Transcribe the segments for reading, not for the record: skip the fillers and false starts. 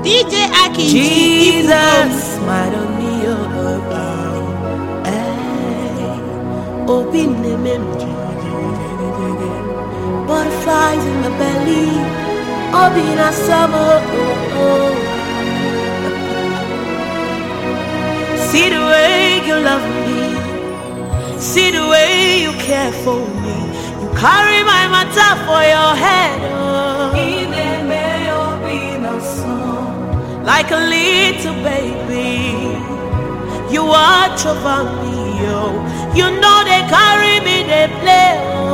DJ Aki. Jesus, smile on me, open the memory. Butterflies in my belly, open a summer. See the way you love me, see the way you care for me. You carry my matter for your head, like a little baby. You watch over me, you know they carry me, they play.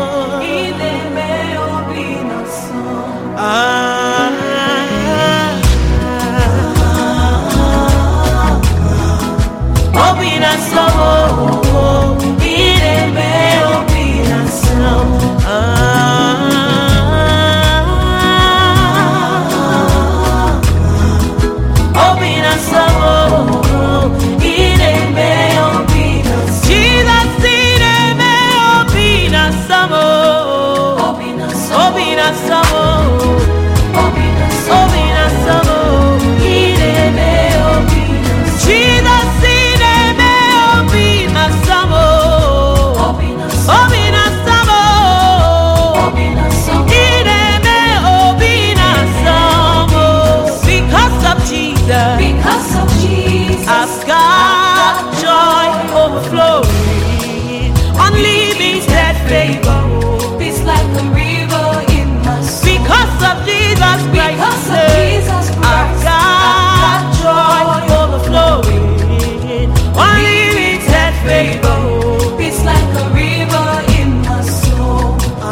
Because of Jesus, I've got joy overflowing, unlimited favor. It's like a river in my soul. Because of Jesus Christ, I've got joy overflowing, unlimited favor. It's like a river in my soul.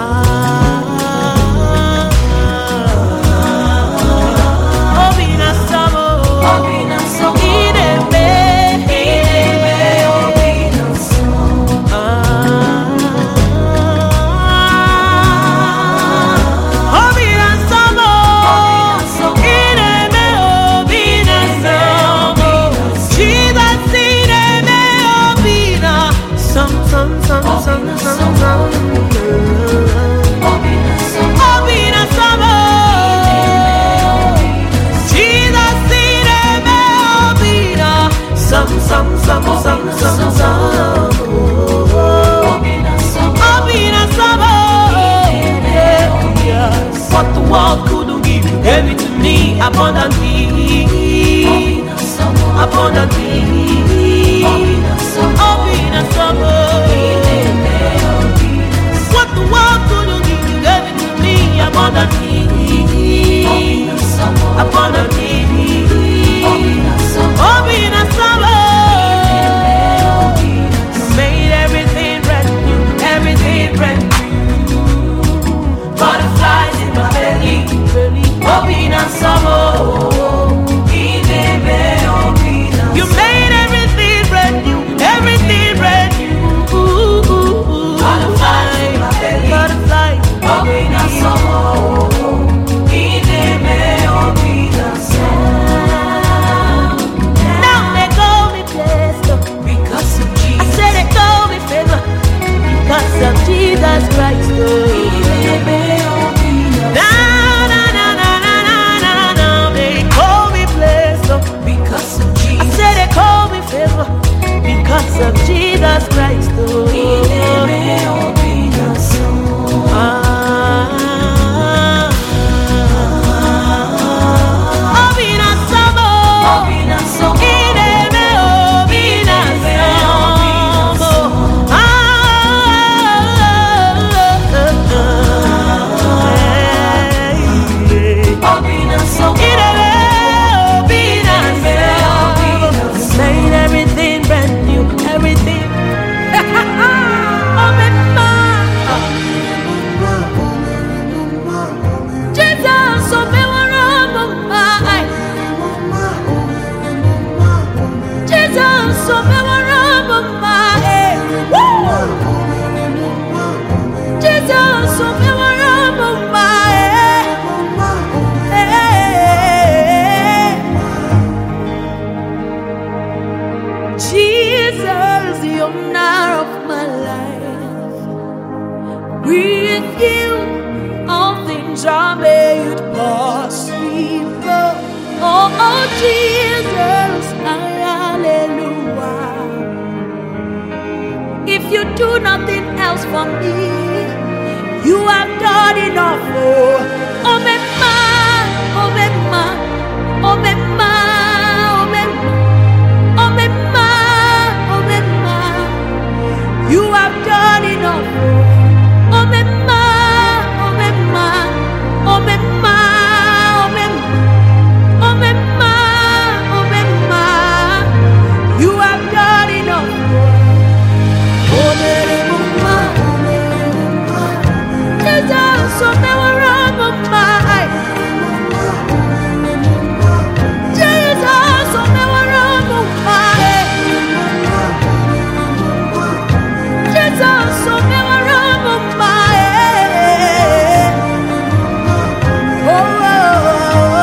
What the world couldn't give, you gave it to me abundantly, abundantly. What the world couldn't give, you gave it to me abundantly, abundantly. Made everything brand new, everything brand new. Butterflies in my belly, open and summer. You made Jesus, hallelujah. If you do nothing else for me, you have done enough. Oh, me ma, oh, me ma, oh, me ma, oh, me ma, oh, me ma, oh, me ma. You have done enough. Oh, me ma, oh, me ma, oh, me ma, oh, me ma, oh, me ma, oh, me ma. You have done enough. Oh, me ma, Jesus, oh, me wrong, oh, my. Jesus, oh, me wrong, oh, my. Jesus, oh, me wrong, oh, my. Oh, oh, oh.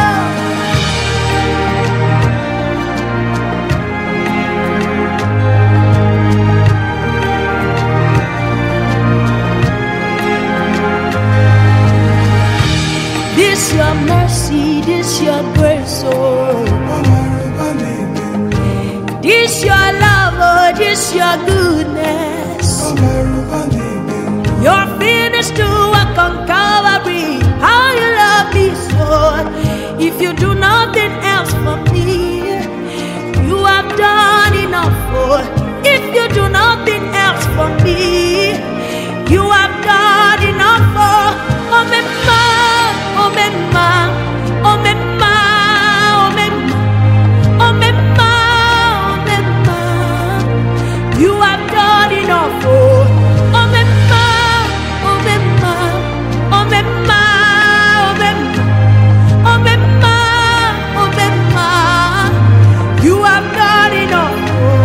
This your mercy, this your grace, oh. This your love, oh, this your goodness. Your finished to work on Calvary. How you love me so. If you do nothing else for me, you have done enough. Oh. If you do nothing else for me, you have done enough. Oh, me ma, oh, me ma, oh, me ma, oh, me ma, oh, me ma, oh, me ma. You have done enough. Oh, me ma, oh, me ma, oh, me ma, oh, me ma, oh, me ma, oh, me ma. You have done enough.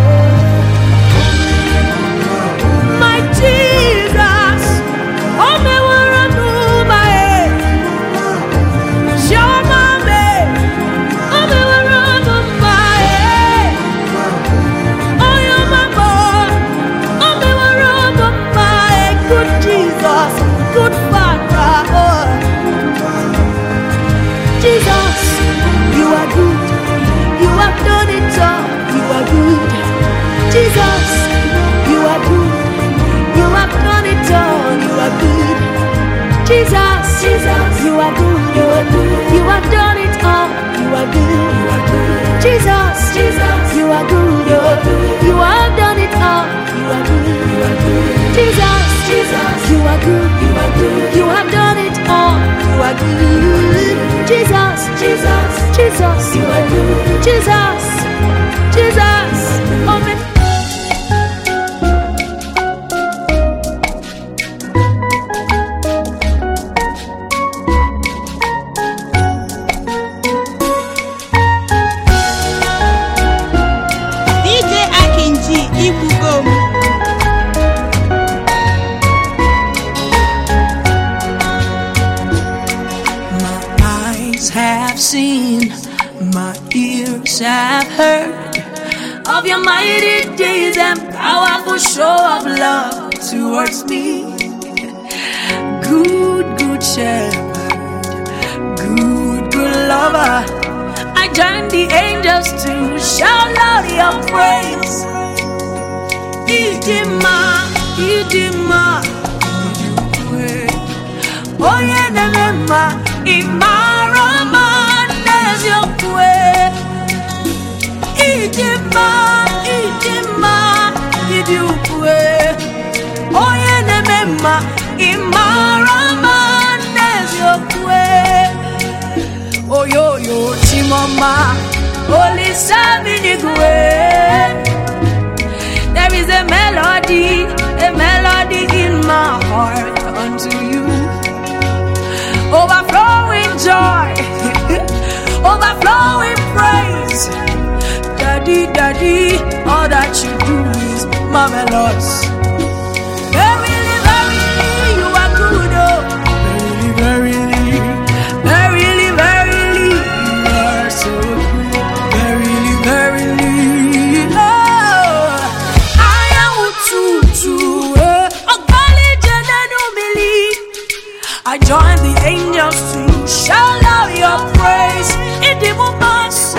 My Jesus, oh, me wanna do my head. Show my way, oh, me wanna do my head. Oh, you're my boy, oh, me wanna do my head. Good Jesus, good Father, oh. Jesus, you are good, you have done it all, you are good. Jesus, you are good, you have done it all, you are good. Jesus, Jesus, you are good, you are good, you have done it all, you are good, you are good. Jesus, Jesus, you are good, you are good, you have done it all, you are good, you are good. Jesus, Jesus, you are good, you are good, you have done it all, you are good. Jesus, Jesus, Jesus, you are good. Jesus, Jesus, amen. DJ Akinji Ibugom. My eyes have seen, my ears have heard of your mighty deeds and powerful show of love towards me. Good, good shepherd, good, good lover. I join the angels to shout out your praise. Idima, Idima, Oye nemema, Imarama, Neziyokwe. Idima, Idima, Idiyukwe. Oye nemema, Imarama, Neziyokwe. Oyoyo chimama, Holy Savinigwe. There is a melody in my heart unto you. Overflowing joy, overflowing praise. Daddy, Daddy, all that you do is marvelous. Verily, verily, you are good, oh. Verily, verily, verily, verily, you are so good. Verily, verily, oh. I am Ututu, Ogali Janenu Mili. I join the angels to shout out your praise in the moment.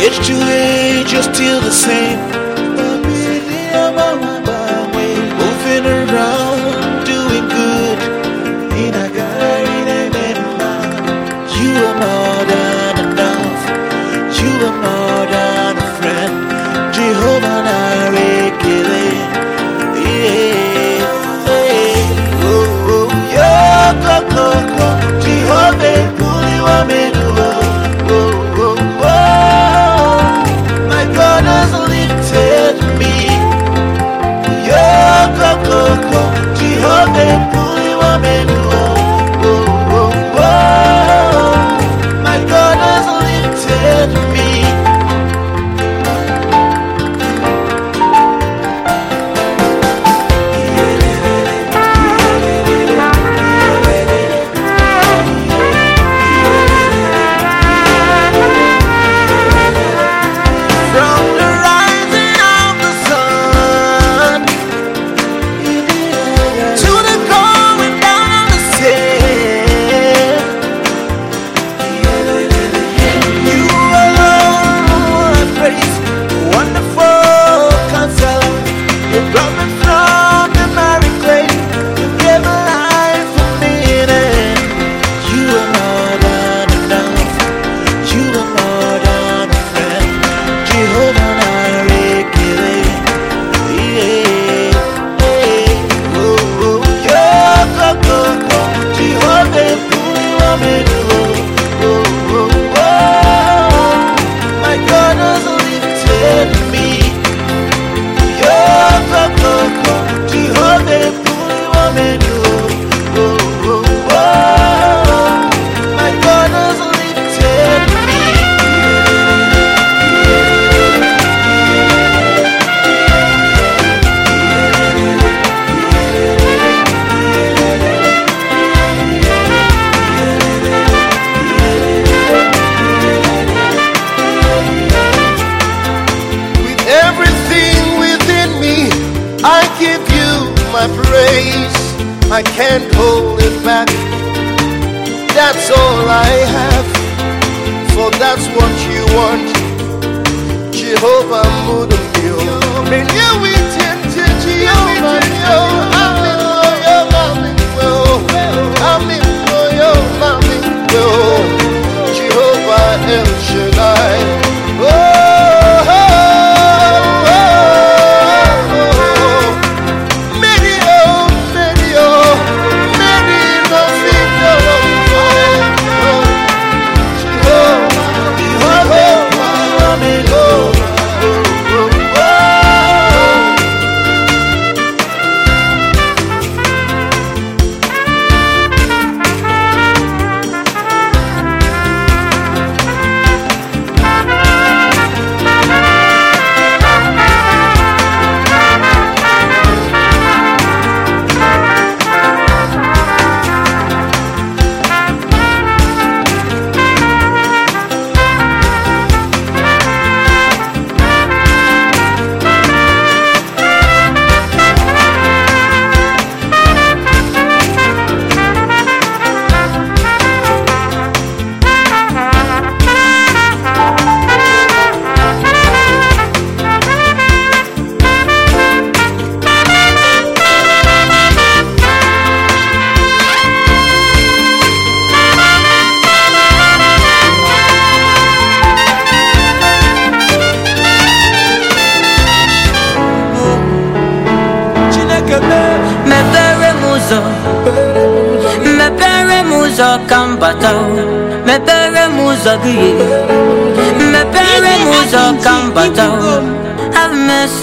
Age to age, you're still the same. Moving around, doing good. You are more than enough. You are more than a friend. Jehovah Narekele. Jehovah Puliwa Menuo. My God has lifted me. Jehovah Puliwa Menuo. My God has lifted me. From the rising of the sun to the going down of the same, you alone I praise. Wonderful Counselor, you brought me from the miry clay. You gave a life for me, and you are more than enough. You are more than a friend. Jehovah Narekele. Jehovah Puliwa Menuo. My God has lifted me. Jehovah Puliwa Menuo. My God has lifted me. With everything within me, I give you my praise. I can't hold it back. That's all I have, for that's what you want. Jehovah Mudumyo. Menya witente Jehovah yo. Amin loyo mamin wo. Amin loyo mamin wo. Jehovah El Shaddai. Kambata, me pere muzabi, me pere muzak kambata. Have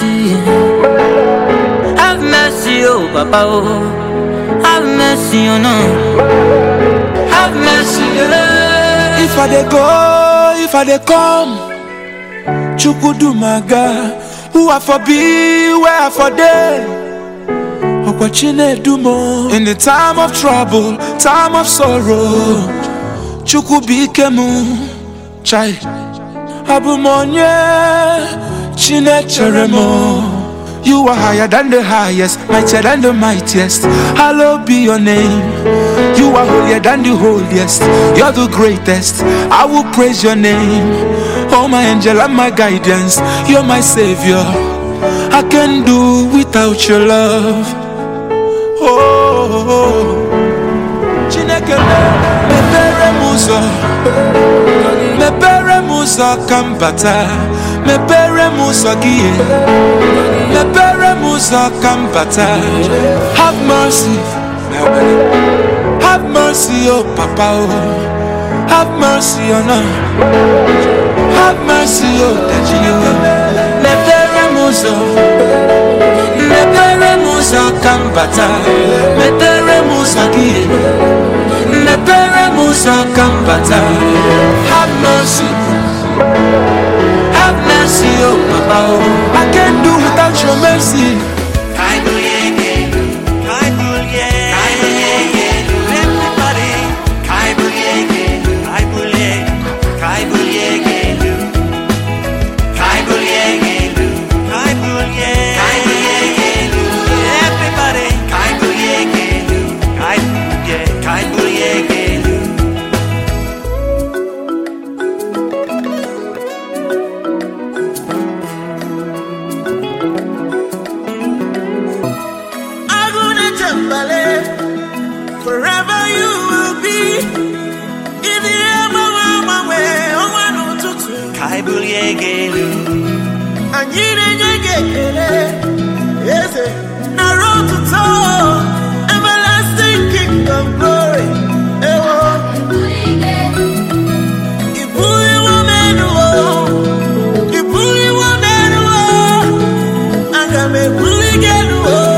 mercy, oh Papa, oh, have mercy, oh no, have mercy. If I dey go, if I dey come, Chukwudumaga, who I for be, where I for dey. In the time of trouble, time of sorrow, Chukwubikemu, Chai, Abumonye, Chinecheremo. You are higher than the highest, mightier than the mightiest. Hallowed be your name. You are holier than the holiest. You're the greatest. I will praise your name. Oh my angel and my guidance, you're my savior. I can't do without your love. Oh, Chineke mepere muso, mepere muso kambata, mepere muso gie, mepere muso kambata. Have mercy, have mercy, oh Papa, oh. Have mercy on us. Have mercy, oh Dajio. Mepere muso, mepere muso kambata, mepere muso gie, mepere muso kambata. Have mercy, oh Papa, oh. I can't do without your mercy. Forever you will be. If you ever were my way, oh I know to Kai Buliegelu. And you didn't get yes, now road to toe, everlasting King of glory. You bully woman, you bully woman, and I'm a bully girl.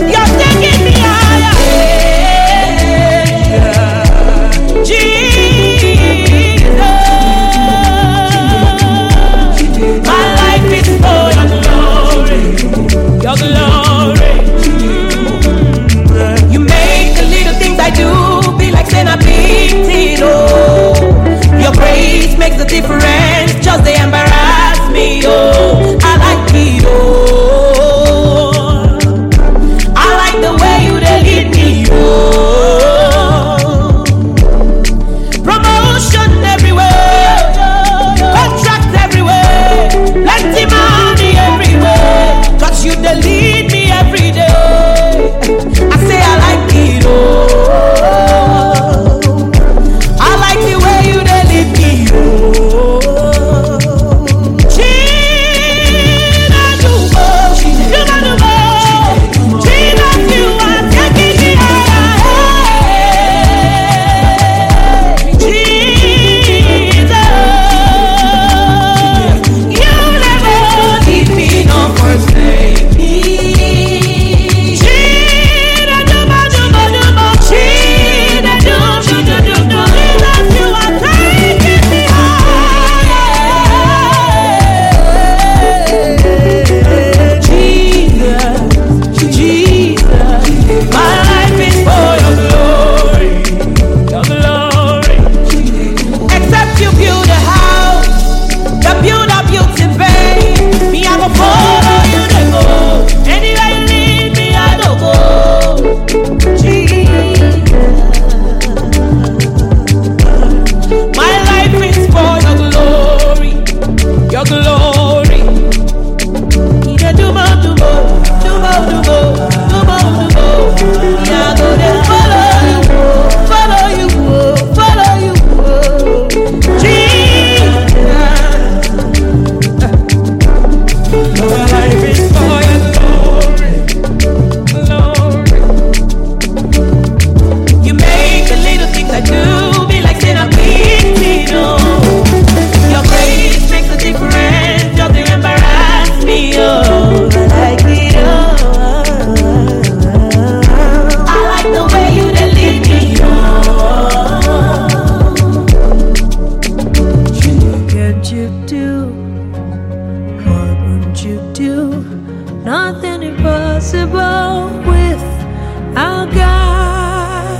Jesus. makes a difference, just they embarrass me, oh. I like it, oh. I like the way you they lead me, oh. Promotion everywhere, contract everywhere, plenty money everywhere, 'cause you they lead me every day. I say I like it, oh. I like the way you they lead me, oh. Gina Dubo, Dubo Dubo, Gina, you are taking me higher. Jesus, you never leave me no forsake me. Gina Dubo Dubo Dubo, Gina Dubo Dubo Dubo, Jesus, you are taking me higher. Jesus, Jesus, my life is for your glory, your glory. Except you build a house, you build a beauty bay. Me, I go follow you to go. Anywhere you lead me, I don't go. Jesus, my life is for your glory, your glory. Ide dubo dubo, dubo dubo, dubo dubo. Me, I go there follow you, follow you, Jesus. My life is for your glory, glory. You make the little things I do be like saying I'm big, oh. Your grace makes a difference, just they embarrass me, oh. I like it, oh. I like the way you they lead me, oh. Can't you do what won't you do? Nothing impossible with our God.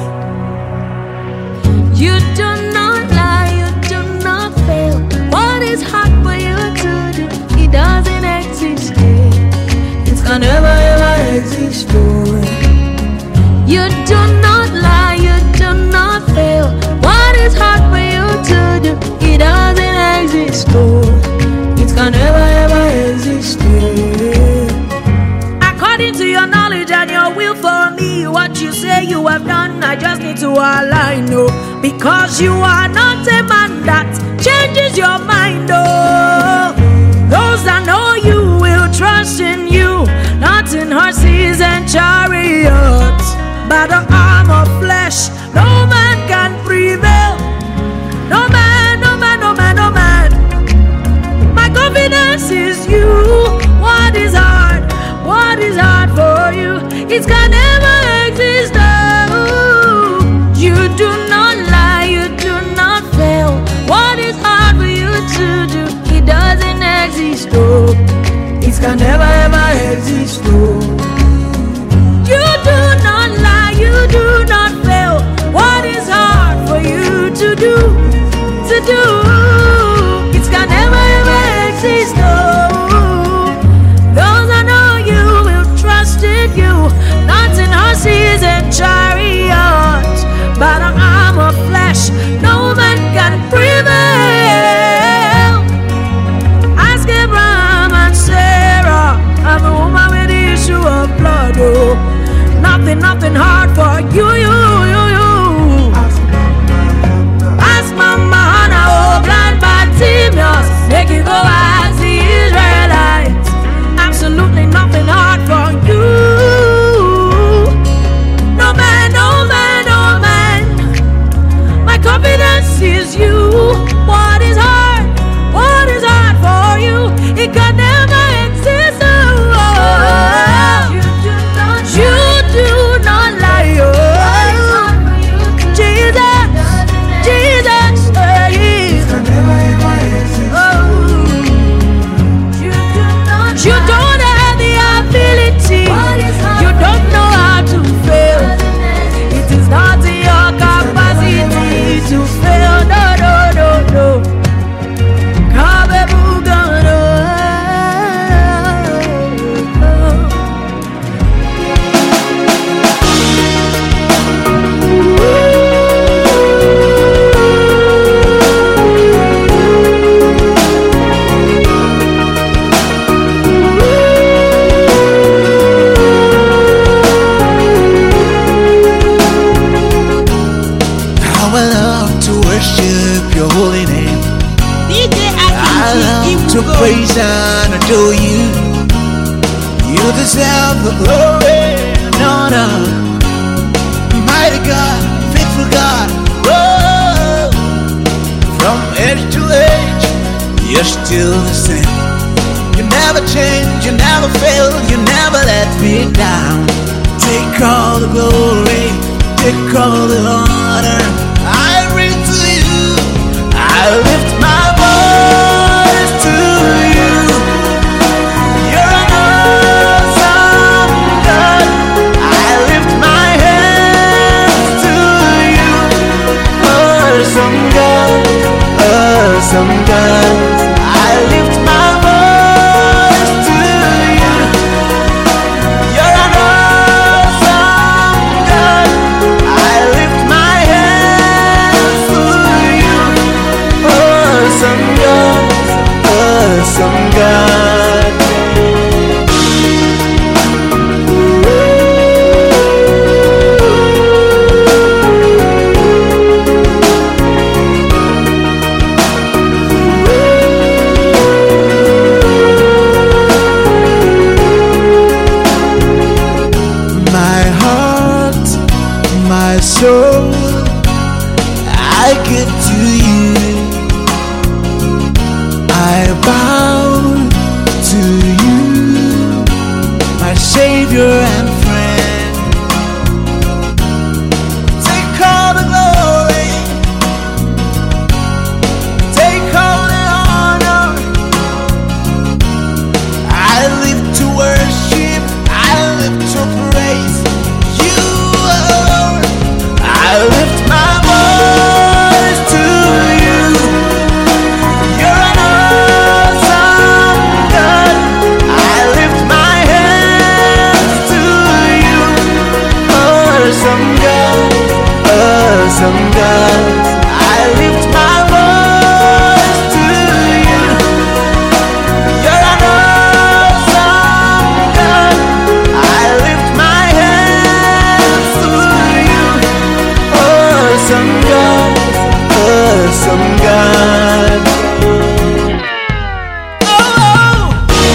You do not lie, you do not fail. What is hard for you to do? It doesn't exist. It's gonna never ever exist. You do not lie, you do not fail. What is hard for you to do? It doesn't exist. It's gonna never ever exist. According to your knowledge and your will for me, what you say you have done, I just need to align, oh. Because you are not a man that changes your mind, oh. Those that know you will trust in you, not in horses and chariots. By the arm of flesh, no man can prevail. No man, no man, no man, no man. My confidence is you. What is hard? What is hard for you? It can never exist. Oh. You do not lie, you do not fail. What is hard for you to do? It doesn't exist. Oh. It can never ever exist. Oh. You do not lie, you do not fail. What is hard for you to do? To do? It can never ever exist. Oh. Those I know you will trust in you, not in horses and chariots, but an arm of flesh. No man can prevail. Ask Abraham and Sarah, and the woman with the to praise and adore you. You deserve the glory and honor. Mighty God, faithful God, oh, from age to age, you're still the same. You never change, you never fail, you never let me down. Take all the glory, take all the honor. I bring to you, I lift my voice to you. You're an awesome God. I lift my hands to you. Awesome God, awesome God. I lift my voice to you. You're an awesome God. I lift my hands to you. Awesome God, awesome God. My heart, my soul, I give to you. I bow to you, my Savior and friend. Take all the glory, take all the honor. I live to worship, I live to praise you, Lord. I lift my voice to you. You're an awesome God. I lift my hands to you. Awesome God, awesome God. I lift my voice to you. You're an awesome God. I lift my hands to you. Awesome God, awesome God. Oh,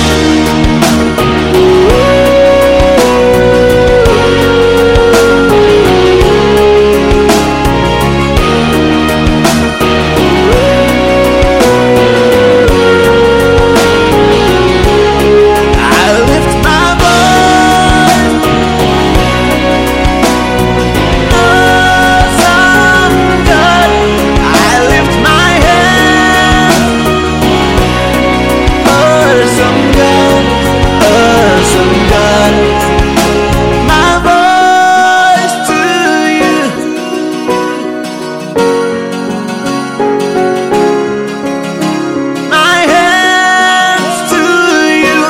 I lift my voice. Awesome God, I lift my hands. Awesome God, awesome God. My voice to you. My hands to you.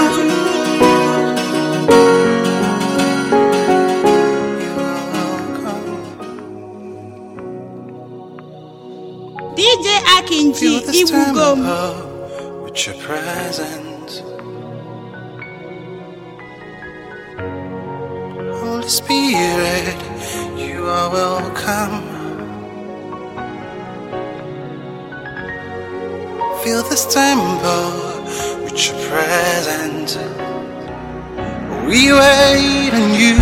DJ Akinji Feel this Ibugom. tempo with your presence. Holy Spirit, you are welcome. Feel this tempo with your presence. We wait on you,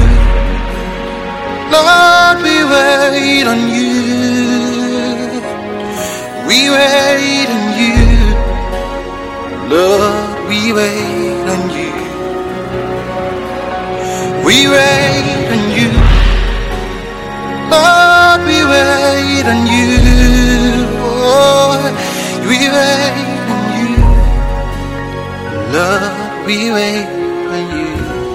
Lord, we wait on you. We wait on you, Lord, we wait on you. We wait on you, Lord, we wait on you. Oh, we wait on you, Lord, we wait on you.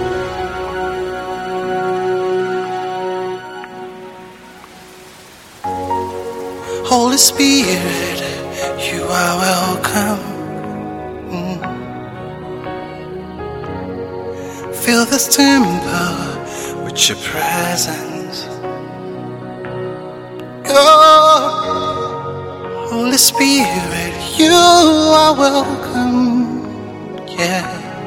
Holy Spirit, you are welcome. Fill this temple with your presence. Oh, Holy Spirit, you are welcome. Yeah.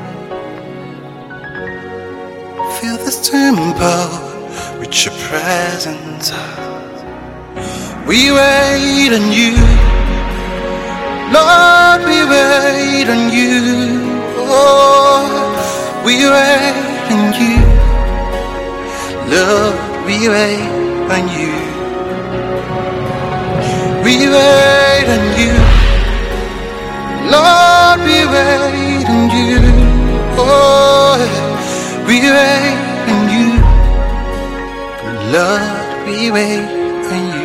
Fill this temple with your presence. We wait on you, Lord, we wait wait on you. Oh, we wait on you. Lord, we wait on you. We wait on you. Lord, we wait on you. Oh, we wait on you. Lord, we wait on you.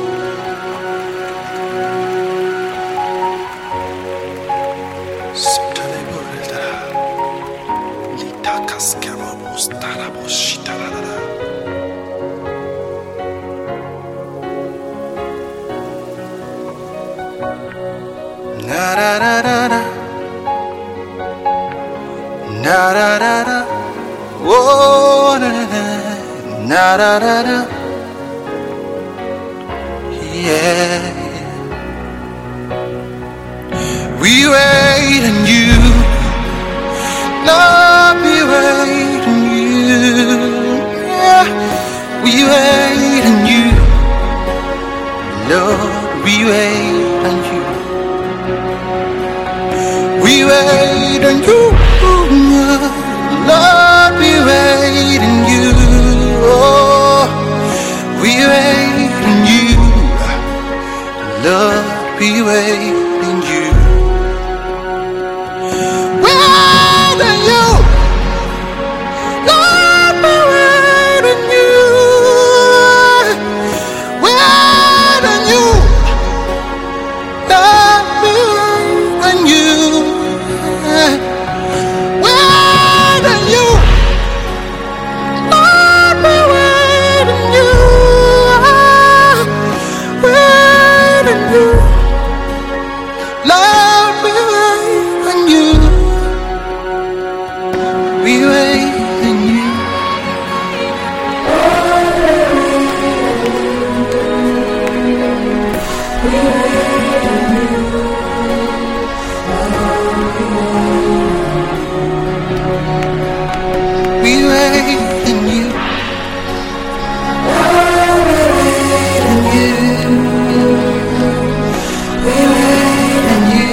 Na da da da da, na da da da, oh na da na da da da, yeah. We wait on you, Lord, we wait on you, yeah. We wait on you, Lord, we wait on you. We wait on you, Lord, we wait on you. Oh, we wait on you, Lord, we wait on you. Wait on you, Lord, we wait on you. Wait on you, Lord, we wait on you. Wait on you, Lord, we wait on you. Wait on you, Lord, we wait on you. We wait on you. We wait on you. We wait on you.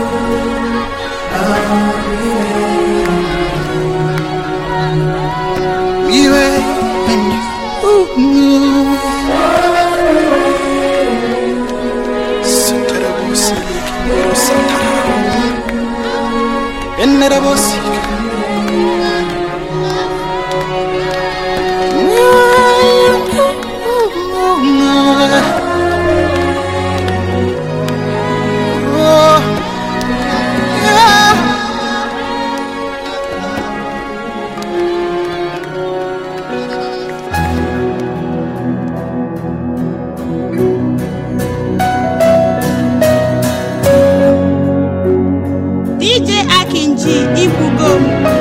We wait on you. DJ Akinji Ibugo.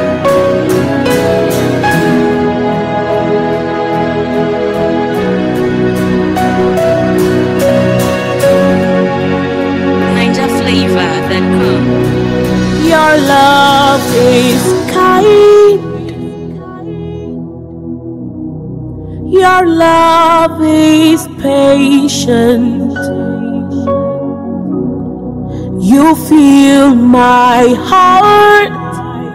NinjaFlavor.com. Your love is kind. Your love is patient. You fill my heart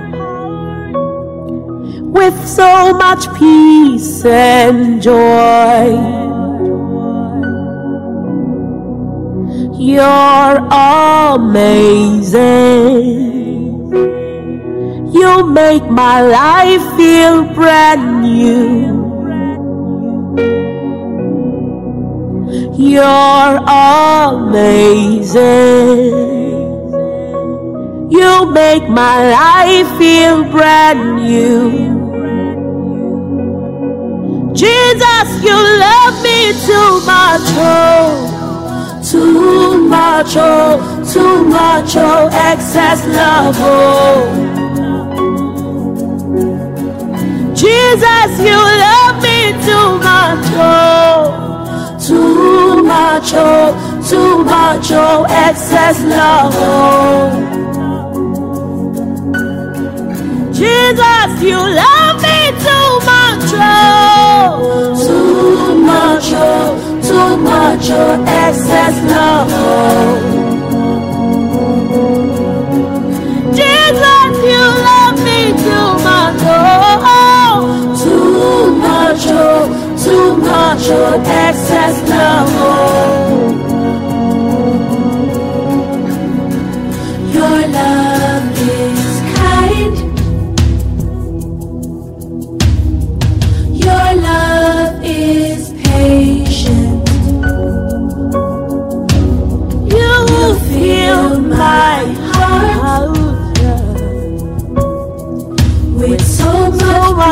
with so much peace and joy. You're amazing. You make my life feel brand new. You're amazing. You make my life feel brand new. Jesus, you love me too much, oh, too much, oh, too much, oh, excess love, oh. Jesus, you love me too much, oh, too much, oh, too much, oh, excess love, oh. Jesus, you love me too much, oh, too much, oh, too much, oh, excess love, oh.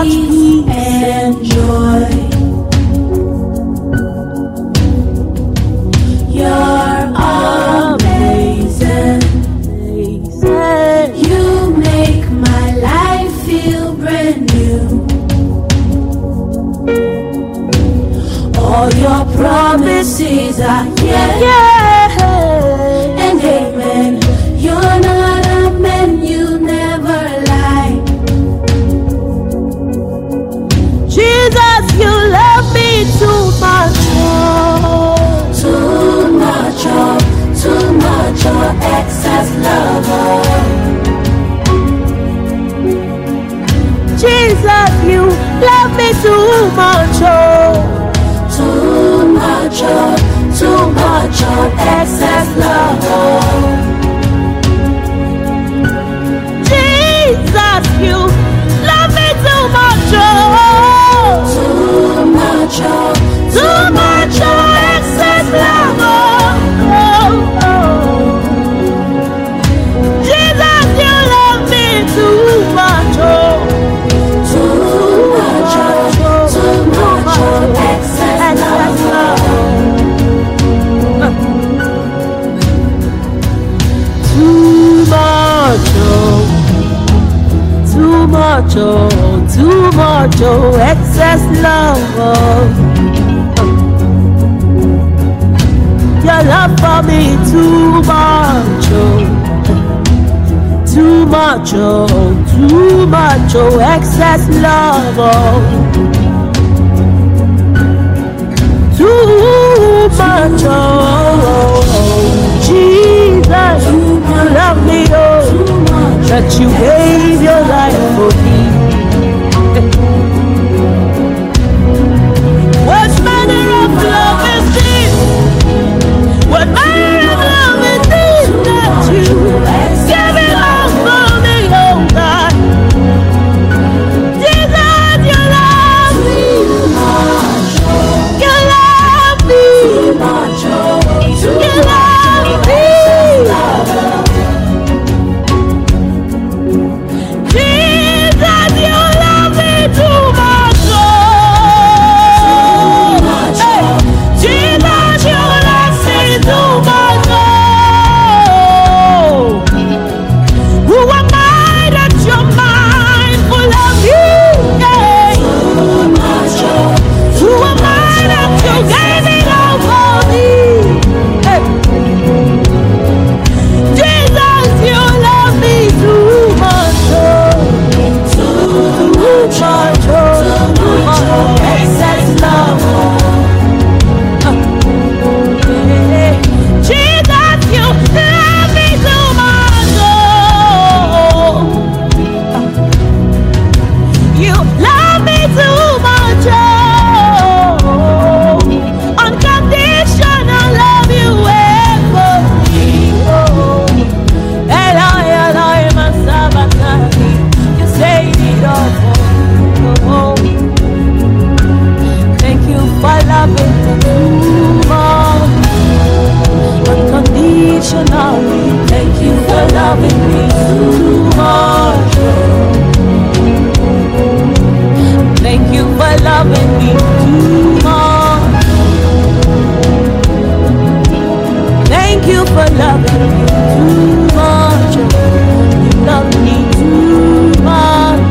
peace and joy. You're amazing. You make my life feel brand new. All your promises are yes and amen. You're not a man, you never lie. Jesus, you love me too much, too much, too much, excess love. Jesus, you love me too much, too much, excess love. Jesus, you love me too much, too much, excess love. Jesus, you love me too much, too much, excess love. Too much, excess love. Your love for me too much, excess love. Too much, Jesus, you love me, that you gave your life for me. What manner of love is this? What manner of love is this that you give it all for me, oh God? Jesus, you love me. You love me. You love me. Jesus, you love me too much. Hey, Jesus, you love me too much. Who am I that you're mindful of me? Hey. Who am I that you gave it all for me? Hey. Jesus, you love me too much. Too much, excess love. Jesus, you love me too much. You love me too much. Unconditional love you ever me. Eloi, Eloi, my Sabbath. You saved it all for me. Thank you for loving me too much, unconditionally. Thank you for loving me too much. Thank you for loving me too much. Thank you for loving me too much. You love me too much.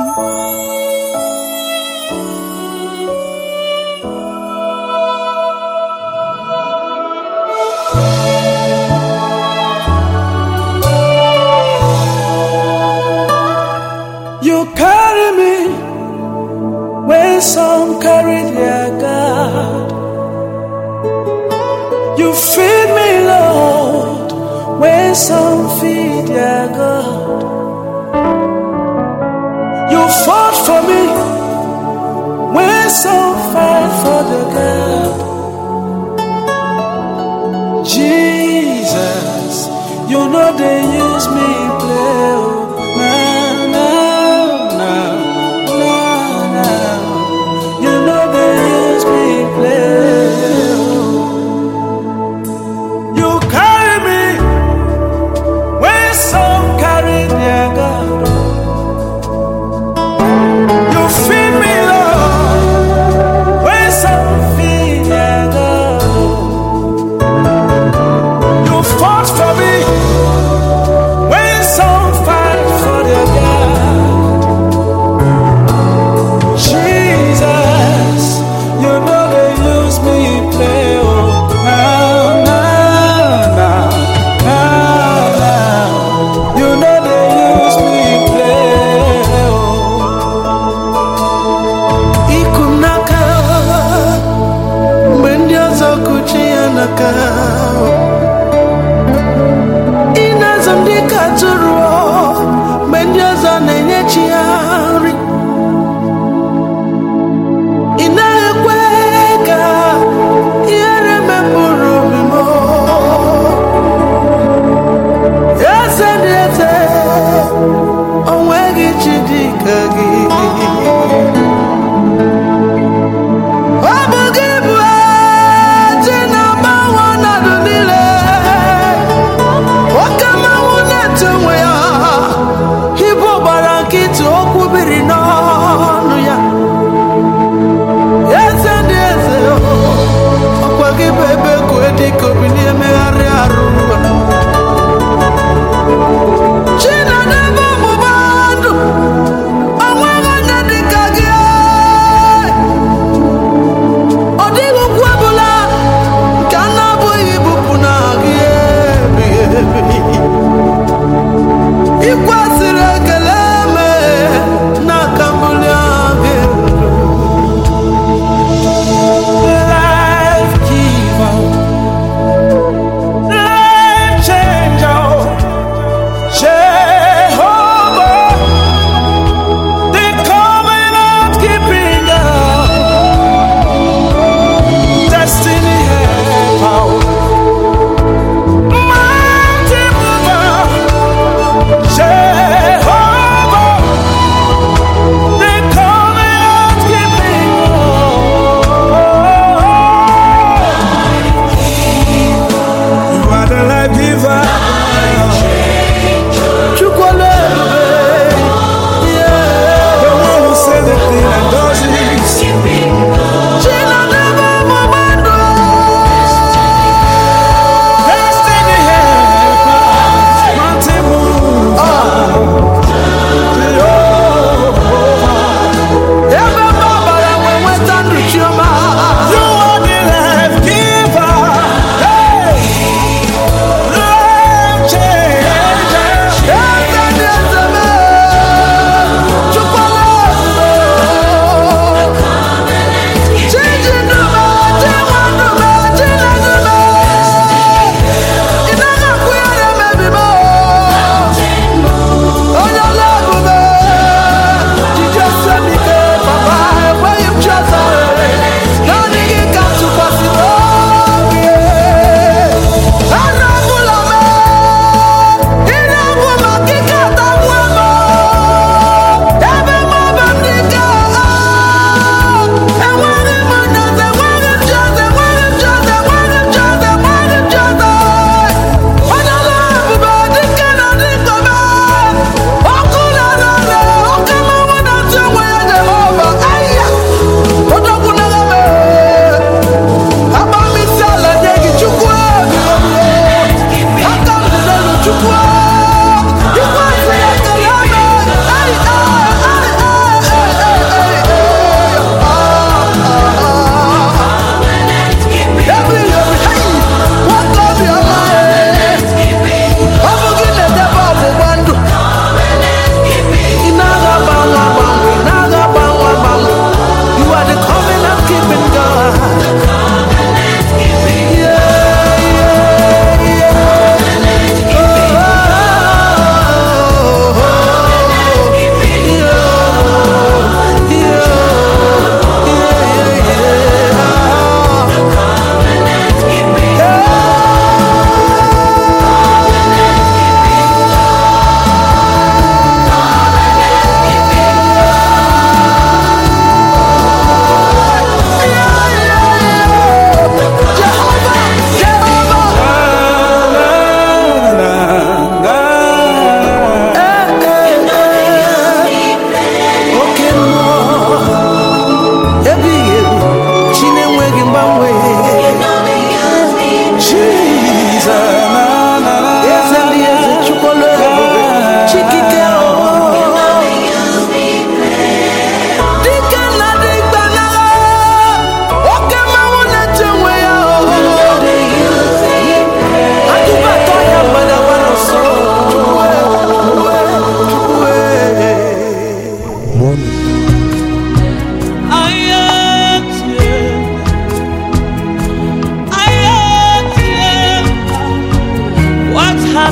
You carry me when some carry their God. You feed me, Lord, when some feed their God. You fought for me when some fight for the God. Jesus, you know they use me play. Fought for me when some fight.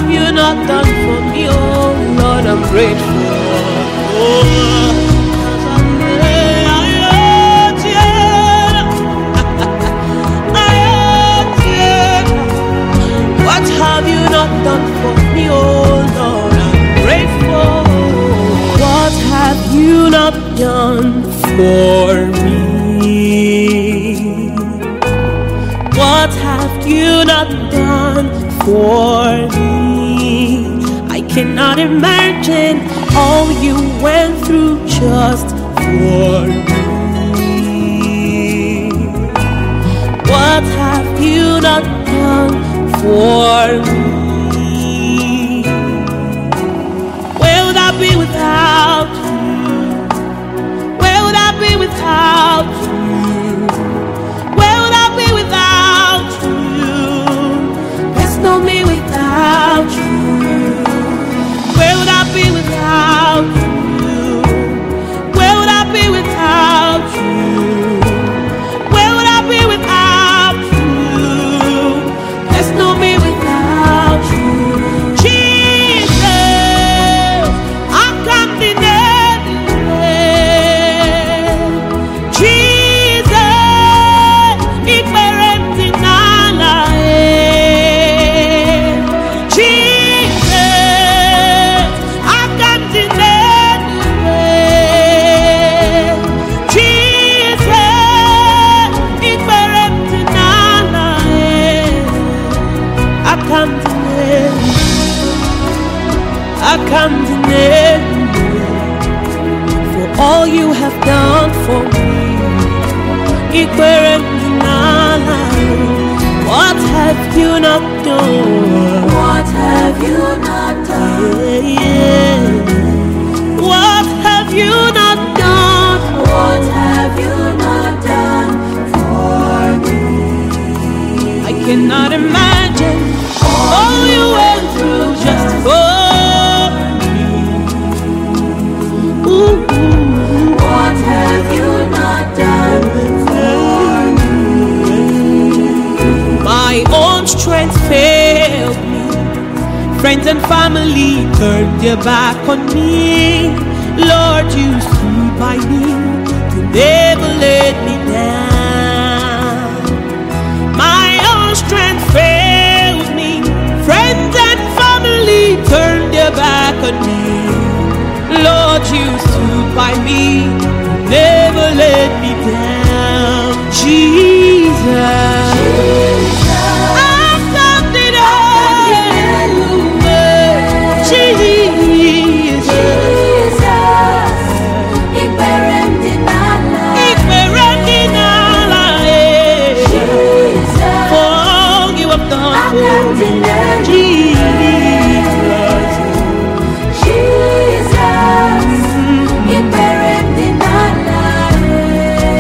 you not done for me? Oh Lord, I'm grateful. What have you not done for me? Oh Lord, I'm grateful. What have you not done for me? What have you not done for me? I cannot imagine all you went through just for me. What have you not done for me? Where would I be without you? Where would I be without you? Where would I be without you? There's no me without you. Where would I be without you? Where would I be without you? Where would I be without you? There's no me without you. Jesus, I'm coming anyway. Jesus, ignorant in our life. Jesus, I'm coming anyway. Jesus, ignorant in our life. I come to name, I come to name for all you have done for me. Ignorant in our life. What have you not done? What have you not done? Yeah. What have you not done? What have you not done for me? I cannot imagine all you went through just for me. Ooh. What have you not done for me? My own strength failed me. Friends and family turned their back on me. Lord, you stood by me. You never let me down. My own strength failed me. Friends and family turned their back on me. Lord, you stood by me. You never let me down. Jesus. I've come to know. Jesus. Ignorant in our life. Ignorant in our life. For all you have done for me. Jesus. Ignorant in our life.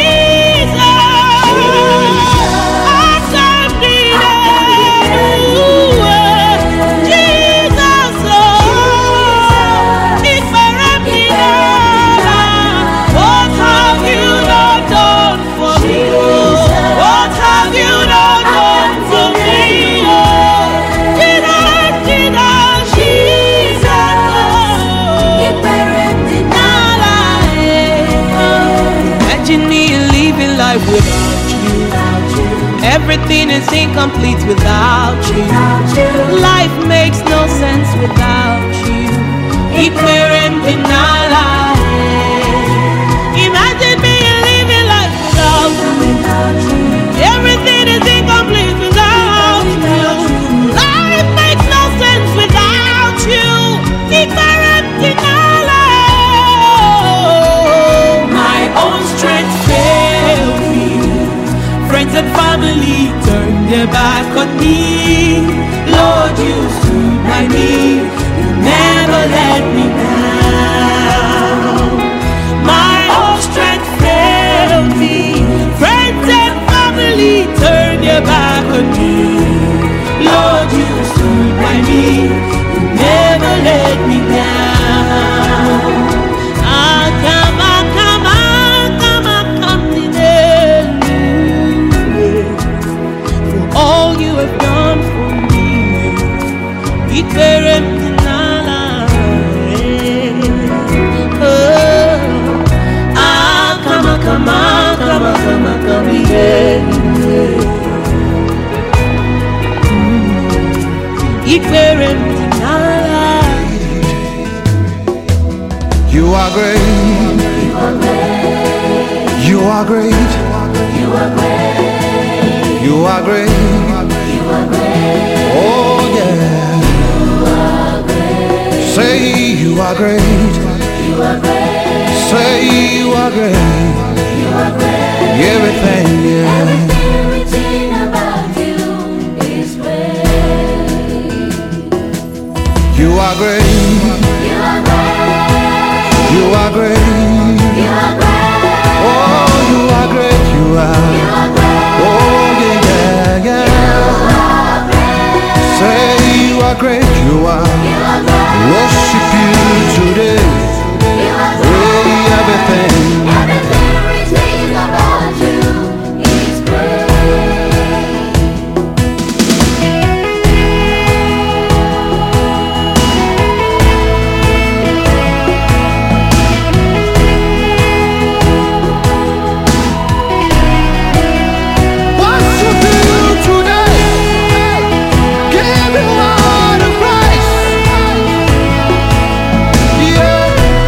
Without you, everything is incomplete without you. Life makes no sense without you. Ignorant in our life. Imagine me living life without you. Everything is incomplete without you. Life makes no sense without you. Ignorant in our life. My own strength failed me. Friends and family turned their back on me. Lord, you stood by me. You never let me down. great. You are great. You are great. You are great. You are great. Oh yeah. You are great. Say you are great. You are great. Say you are great. You are great. Everything, yeah. Everything about you is great. You are great. You are great. You are great. You are great. Oh, you are great. You are. You are great. Oh yeah, yeah. You are great. Say you are great. You are. You are great. Worship you today. You are Hey, great. everything. Everything about you is great. Worship you today. Give you all the praise. Yeah.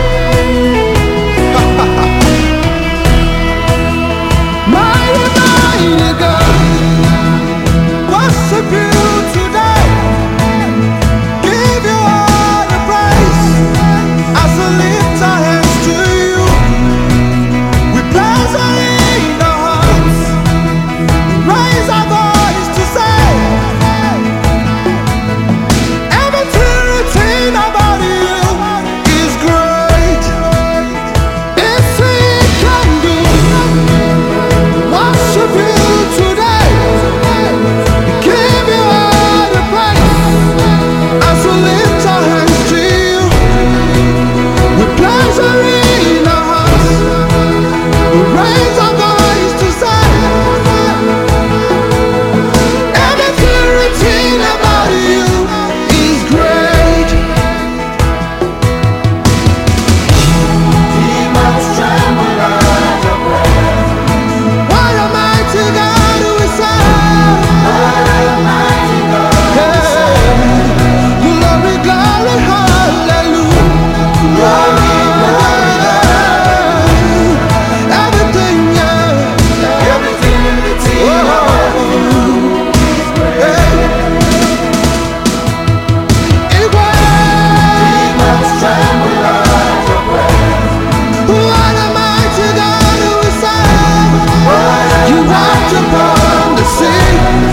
Mighty, mighty God. Worship you today. Give you all the praise. As we lift our hands to you, we pleasure in our hearts. Raise our voice to say, everything about you is great. It's He can do. Worship you today. Give you all the praise. As we lift our hands to you, we pleasure in our hearts. We raise our voice to say, everything about you is great. Demons tremble at your praise. What a mighty God we serve. What a mighty God. Hey, glory, glory, hallelujah. Glory, glory, Everything, yeah. everything about you is great. Demons tremble at your praise. What a mighty God we serve. You walked upon the sea.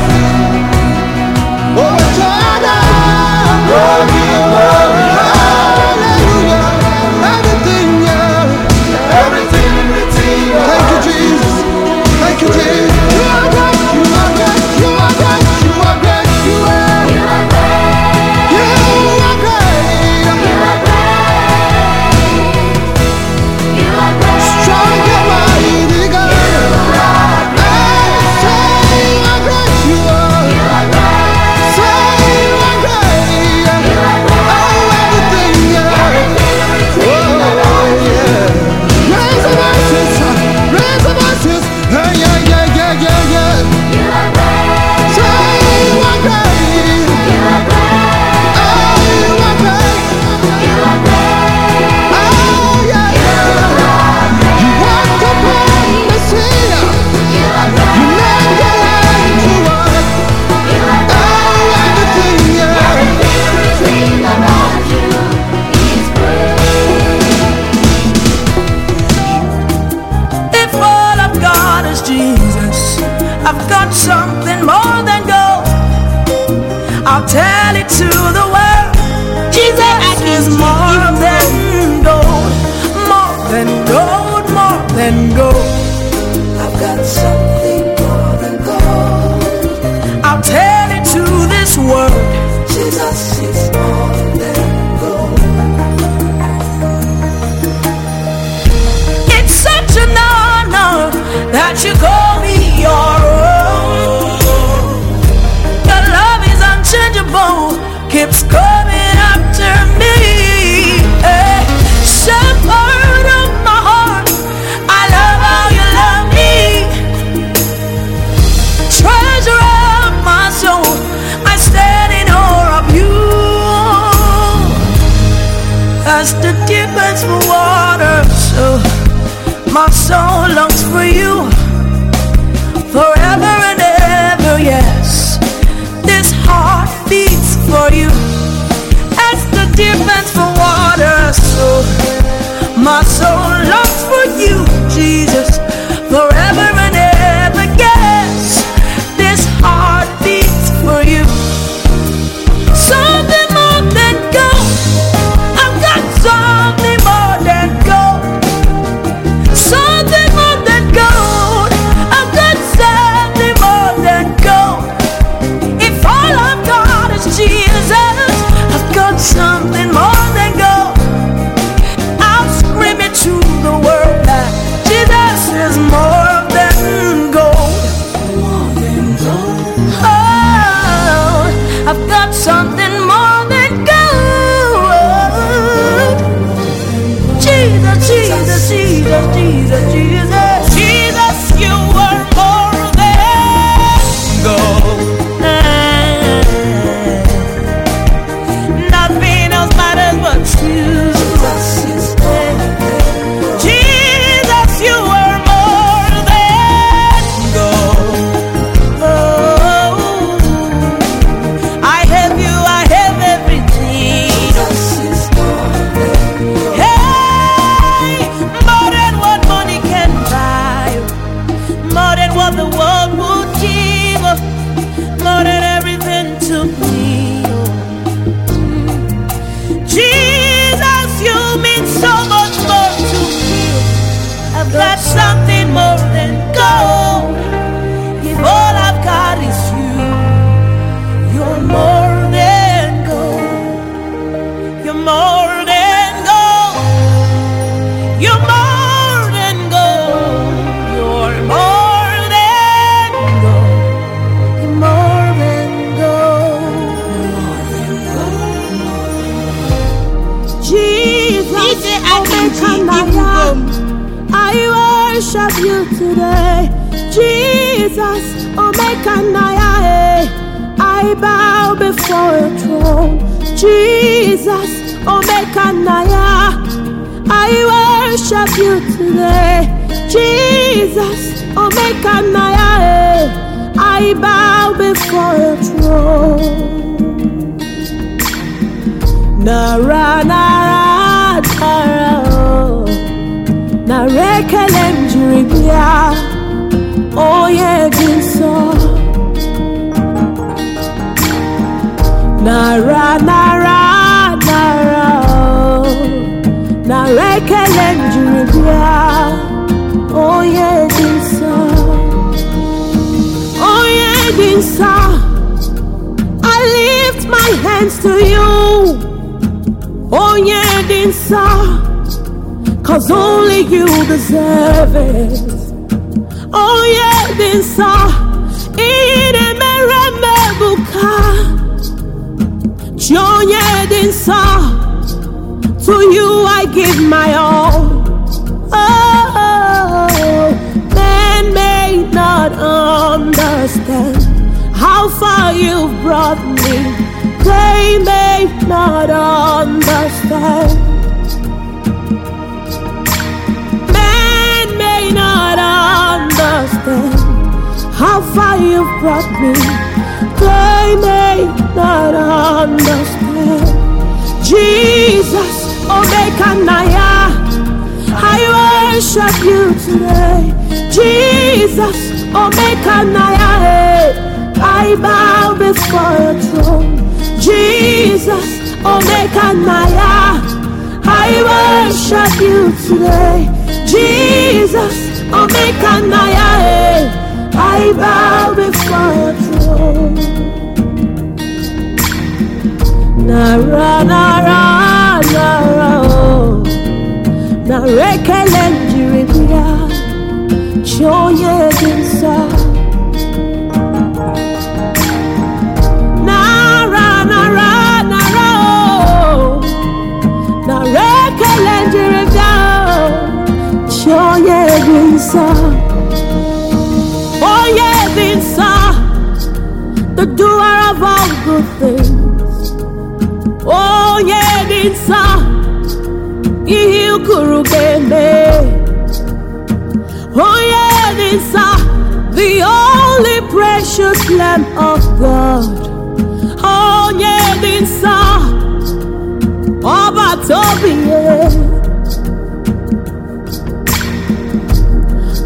Oh, Jordan. Glory, glory, Hallelujah. Everything, yeah. everything Thank you, Jesus. Thank you, Jesus. You are great. You are great. You are great. You are great. You are. You are great. You are great. You are great. You are great. Strong and mighty God. Hey, say you are great. You are. You are great. Say you are great. You are great. Oh, everything, yeah. Oh, yeah. Raise the voices. Raise the voices. Hey, yeah, yeah, yeah, yeah, yeah. You are great. Say you are great. You are great. Oh, you are great. You are great. Oh, yeah, yeah. You walked upon the sea. You are You great. made the land to work. You are great. Oh, everything, yeah. Everything about you is great. If all I've got is Jesus, I've got something more than gold. I'll tell it to the world. Jesus is more than gold, more than gold, more than gold. I've got something more than gold. I'll tell it to this world. Jesus is more than gold. It's such an honor that you call me your own. Your love is unchangeable, keeps coming after me. Hey, shepherd of my heart, I love how you love me. My soul longs for you, Jesus, forever and ever. Yes, this heart beats for you. Something more than gold. I've got something more than gold. Something more than gold. I've got something more than gold. If all I've got is Jesus, I've got something more than gold. I'll scream it to the world that Jesus is more than gold. Oh, I've got something more than gold. Jesus, Jesus, Jesus, Jesus, Jesus. Jesus, you are more than gold. Nothing else matters but you. Jesus, you are more than gold. Oh, I have you, I have everything. Hey, more than what money can buy, more than what the world would give, more than everything to me. Jesus, you mean so much more to me. I've got something more than gold. If all I've got is you, you're more than gold. You're more than gold. You're more than gold. You're more than gold. You're more than gold. Jesus, DJ Akin G, Ibugo, I worship you today. Jesus, Omekanaya, I bow before your throne. Jesus, Omekanaya, I worship you today. Jesus, Omekanaya, I bow before your throne. Nara, nara, nara, oh. Narekelem jiribia, oh yeah, dinso. Nara, nara, nara, oh. Narekelem jiribia, oh yeah, dinso. Oh yeah, dinso. I lift my hands to you. Oh yeah, dinsa, 'cause only you deserve it. Oh yeah, dinsa, ine meremebuka. Oh yeah, dinsa, to you I give my all. Oh, men may not understand how far you've brought me. They may not understand. Man may not understand how far you've brought me. They may not understand. Jesus, Omekanaya, I worship you today. Jesus, Omekanaya, I bow before your throne. Jesus, Omekanaya, I worship you today. Jesus, Omekanaya, I bow before your throne. Nara, nara, nara, oh. Narekelem jiribia, choye dinsa. Oh yeah, Dinsa. Oh yeah, Dinsa. The doer of all good things. Oh yeah, Dinsa. Ihiu kurugeme. Oh yeah, Dinsa. The only precious Lamb of God. Oh yeah, Dinsa. Oba Tobiye.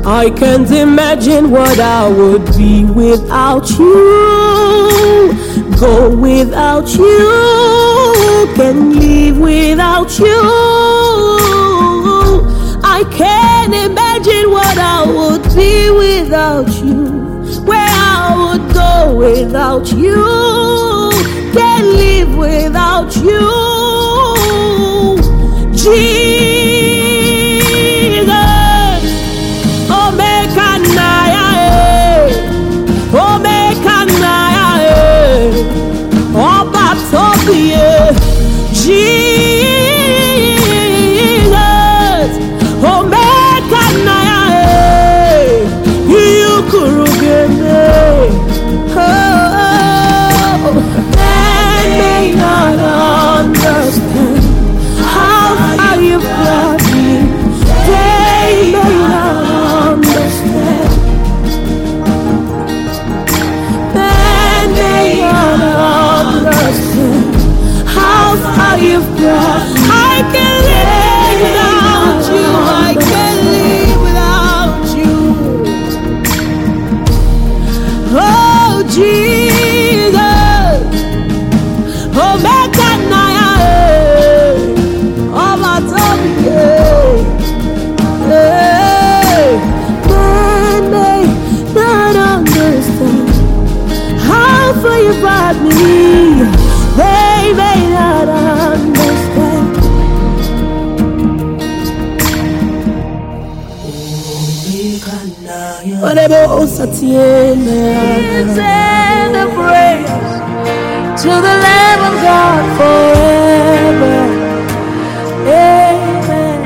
I can't imagine what I would be without you. Go without you, can live without you. I can't imagine what I would be without you. Where I would go without you, can't live without you. Jesus, oh make a night, oh make a night, oh batopie, Jesus, oh make a night, you could get me, oh, and may not understand how you brought me. They may not understand. They may not understand how far you've brought me. I can't live without you. I can't live without you. Oh Jesus, oh make that night. Man may not understand how far you brought me. They may not understand. Whatever send the praise to the Lamb of God forever. Amen.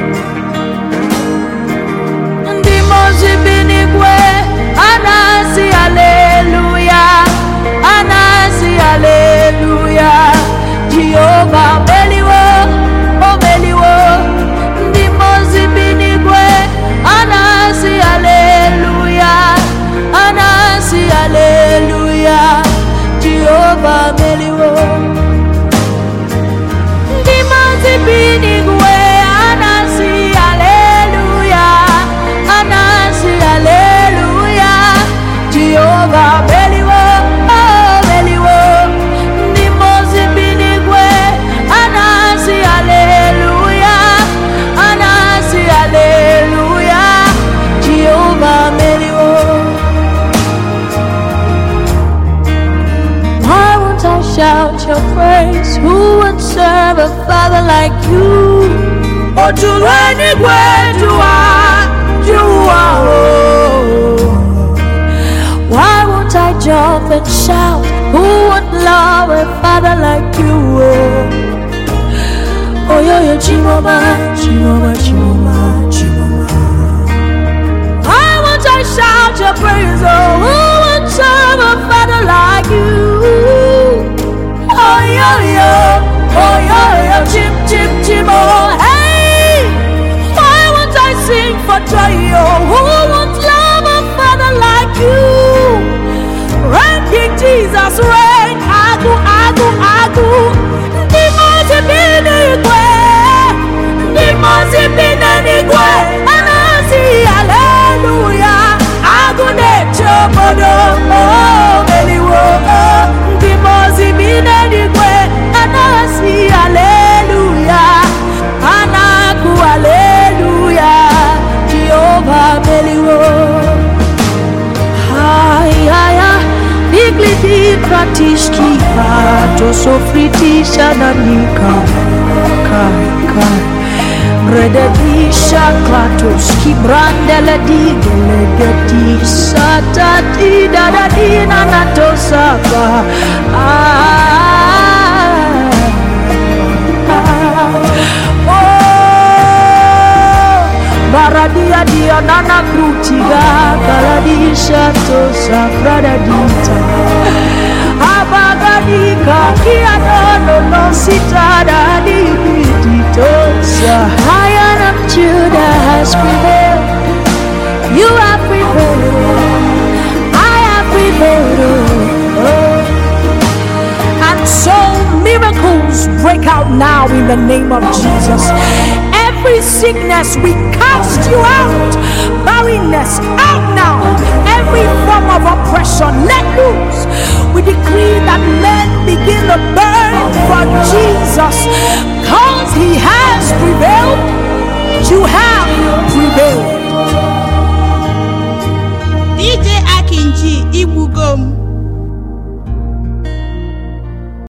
Anasi hallelujah, Anasi hallelujah, Jehovah Meliwo, oh Meliwo, Ndimozi binigwe, Anasi hallelujah, Anasi hallelujah, Jehovah Meliwo, Ndimozi binigwe, Anasi hallelujah, Anasi hallelujah, Jehovah Meliwo, oh Meliwo, Ndimozi binigwe, Anasi hallelujah, Anasi hallelujah, Jehovah Meliwo. Why won't I shout your praise? Who would serve a father like you? Oh, to anywhere you are. Why won't I jump and shout? Who would love a father like you? Oh, yo, Chimoma, Chimoma, Chimoma, Chimoma. Why won't I shout your praise? Oh, who would serve a father like you? Oh, yo, Chim, Chim, Chim, oh, hey. Why won't I sing for joy? Oh, who would love a father like you? Reign, King Jesus, reign. Agu, Agu, Agu. Ndimozi binigwe, Ndimozi binigwe. Anasi hallelujah. Agu necho bodo, oh Meliwo. Ndimozi binigwe, Anasi hallelujah. Anaku hallelujah. Jehovah Meliwo. Haya, Biglidi Pratishki, to Sofriti Shananika, Kai, Redadisha Klatoski, Brandeladi, Gelegati, Satati, Dadadina Natosaka. Baradia dia nana krutiga kaladisha to safradadita abagadika kiano no sitada di bititosa. Lion of Judah has prevailed. You have prevailed. I have prevailed. And so miracles break out now in the name of Jesus. Every sickness we cast you out. barrenness out now. Every form of oppression let loose. We decree that men begin to burn for Jesus.